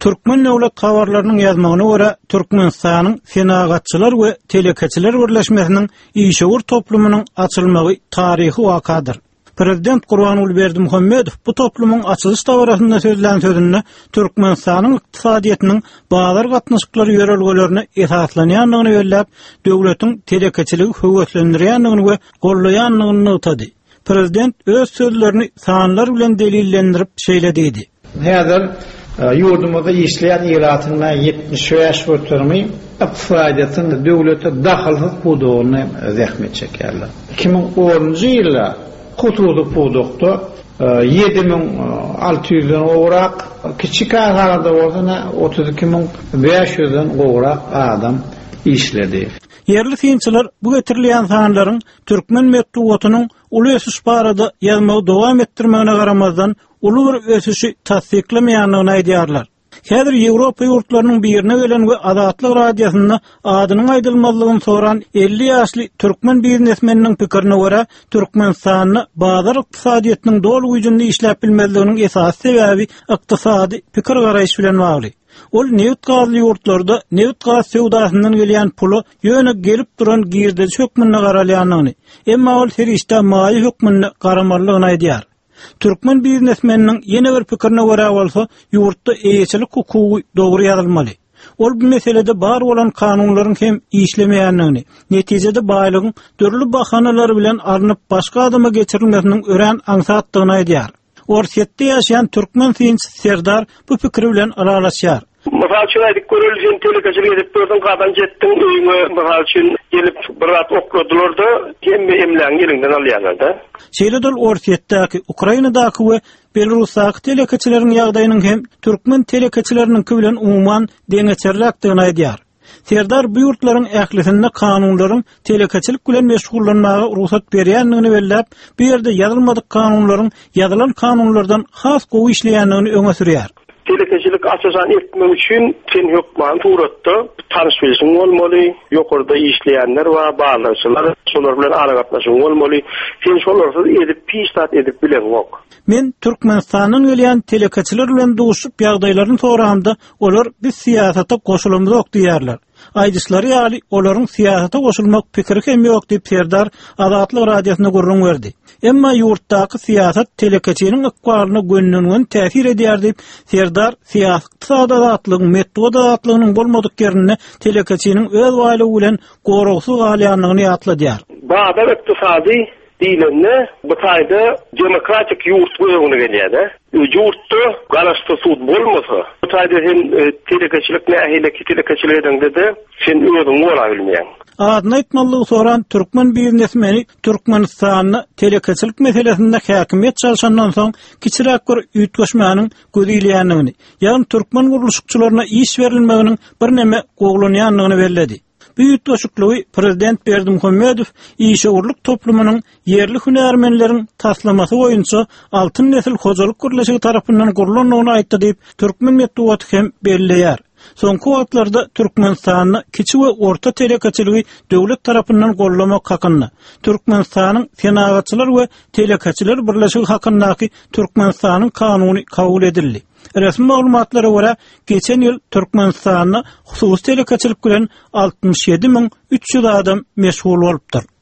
Türkmen döwlet habarlarynyň ýazmagyna görä, Türkmenistanyň senagatçylar we telekeçiler birleşmesiniň işewur toplumynyň açylmagy taryhy wakadyr. Prezident Gurbanuly Berdimuhammedow bu toplumyň açylış tabarasynda sözlän sözünde Türkmenistanyň ykdysadyýatynyň bazar gatnaşyklary ýörelgelerini esaslanýanlygyny belläp, döwletiň telekeçiligi höwetlendirýänligini we gollaýanlygyny ýetdi. Prezident öz sözlerini sanlar bilen delillendirip şeýle dedi. Häzir yurdumuzda işleyen iratına 75 götürmeyi ykdysadyýatyň döwlete daxylsyz bolduğunu zähmet çekerler. 2010-njy ýylda Kutulduk buldukda 7600'den oğrak, küçük ağlarda olduğuna 32.500'den oğrak adam işledi. Yerli synçylar bu getirilýän sanlaryň Türkmen medeniýetiniň uly ösüş barada ýazmagy dowam etdirmegine garamazdan uly bir ösüşi tasdiklemeýänligini aýdýarlar. Häzir Ýewropa ýurtlarynyň birine gelen we Azatlyk radiosyna adynyň aýdylmalygyny soran 50 ýaşly türkmen biznesmeniniň pikirini görä, Türkmenistanyň bazar ykdysadyýatynyň dol güýjünde işläp bilmezliginiň esas sebäbi ykdysady pikir garaýyş bilen bagly. Ol newt gazly ýurtlarda newt gaz sewdasyndan gelýän puly ýöne gelip duran girde hökmüne garalýanyny, emma ol herişde maýy hökmüne garamarlygyny aýdýar. Türkmen biznesmeniniň ýene bir pikirine görä bolsa, ýurtda eýeçilik hukuky dogry ýazylmaly. Ol bu meselede bar bolan kanunlaryň hem işlemeýänligini, netijede baýlygyň dörli bahanalar bilen alınıp başga adama geçirilmesiniň ören aňsatdygyny aýdýar. Orsetde ýaşaýan türkmen synçy Serdar bu pikir bilen aralaşýar. Mysal üçin aýdyk görülýän telekeçilik edip durdyň, gadan jetdiň öýüňe, mysal üçin gelip bir rat okudylar-da, emläň ýerinden alýarlar-da. Şeýledil Orsetdäki, Ukrainadaky we Belarusdaky telekeçileriň ýagdaýynyň hem türkmen telekeçileriniň bilen umuman deňeçerlikdigini aýdýar. Serdar bu ýurtlaryň ählisinde kanunlaryň telekeçilik bilen meşgullanmagy ruhsat berýänligini belläp, bu ýerde ýazylmadyk kanunlaryň ýazylan kanunlardan has gowy işleýänligini öňe sürýär. Telekeçilik asasan etmek üçin sen hökman turatda tanış bilişiň bolmaly, ýokarda işleýänler we bağlançylar, şolar bilen aragatnaşyň bolmaly. Sen şolarsyz edip pistat edip bilen ok. Men Türkmenistanyň gelýän telekeçiler bilen duşup ýagdaýlaryny soramda, olar biz siýasata goşulmazok diýerler. Aýdyşlary ýaly olaryň siýasata goşulmak pikiri hem ýok diýip Serdar Azatlyk radiosyna gurrun berdi. Emma ýurtdaky siýasat telekeçiniň ykbalyna gönlünden täsir edýär diýip Serdar siýasat azatlygyň metodalatygynyň bolmadyk ýerine telekeçiniň öz waýlygy bilen gorugsyz galýanlygyny ýatladýar. Bazar ykdysady diýilende bu taýda demokratik ýurt goýugyny gelýär. Ýurtda garaşdy sud bolmasa, bu taýda hem telekeçilik nähile telekeçilikden de sen özüň bola bilmeýän. Adyny aýtmalygy soran türkmen biznesmeni Türkmenistanyň telekeçilik meselesinde häkimiýet çalışandan soň kiçirak bir ýetgeşmäniň gözelýänligini, ýa-ni türkmen guruluşçylaryna iş berilmeginiň bir neme goglanýanlygyny belledi. Bu ýetgeşikliği Prezident Berdimuhammedow işewurlyk toplumynyň yerli hünärmenleriň taslamasy boýunça altyn nesil hojalyk guruluşy tarapyndan gurulanlygyny aýtdy diýip türkmen medeniýeti hem belleýär. Soňky wagtlarda Türkmenistanyň kiçi we orta telekeçiligi döwlet tarapyndan gollamak hakynda, Türkmenistanyň senagatçylar we telekeçiler birleşigi hakyndaky Türkmenistanyň kanuny kabul edildi. Resmi maglumatlara görä, geçen ýyl Türkmenistanyň hususy telekeçilik bilen 67.300 adam meşgul bolupdyr.